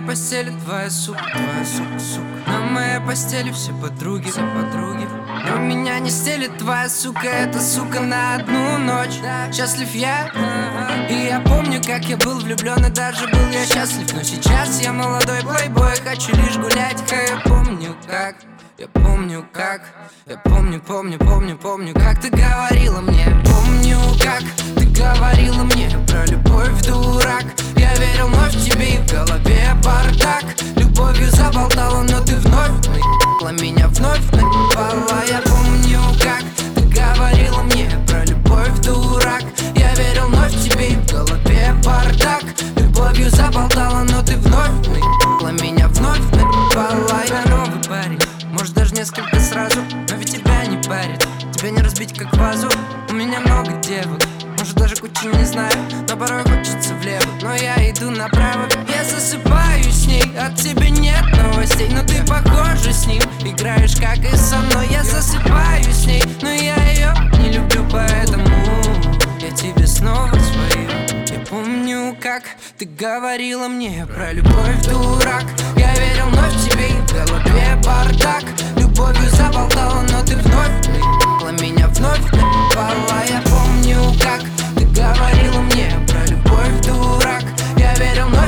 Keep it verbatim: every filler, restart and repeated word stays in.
постели твоя сука, твоя сука, сука. На моей постели все подруги, все подруги. Но меня не стелит твоя сука, эта сука на одну ночь. Счастлив я, и я помню, как я был влюблен, и даже был я счастлив. Но сейчас я молодой плейбой, хочу лишь гулять. А я помню как, я помню как, я помню, помню, помню, помню, как ты говорила мне. Помню как ты говорила мне про любовь, дурак. Я верил вновь тебе, и в голове бардак. Любовью заболтала, но ты вновь наебала меня, вновь наебала. Я помню как ты говорила мне про любовь, дурак. Я верил вновь тебе, и в голове бардак. Любовью заболтала, но ты вновь наебала меня, вновь наебала. Я новый парень, может даже несколько сразу, но ведь тебя не парит, тебя не разбить как вазу. У меня много девок, может даже кучу не знаю, но порой хочется влево, но я иду направо. Я засыпаю с ней, от тебя нет новостей, но ты похожа с ним, играешь как и со мной. Я засыпаю с ней, но я ее не люблю, поэтому я тебе снова свою. Я помню как ты говорила мне про любовь, дурак. Я верил вновь тебе, и в голове бардак. Любовью заболтала, но ты вновь наебала меня, вновь наебала. Я помню как ты говорила мне про любовь, дурак. Я верил вновь тебе, и в голове бардак. Любовью заболтала, но ты вновь наебала меня, вновь наебала. Я помню как ты говорила мне про любовь, дурак. Я верил вновь тебе, и в голове бардак. Любовью заболтала, но ты вновь наебала меня, вновь наебала. Я помню как ты говорила мне про любовь, дурак. Я верил вновь тебе, и в голове бардак. Любовью заболтала, но ты вновь наебала меня, вновь наебала.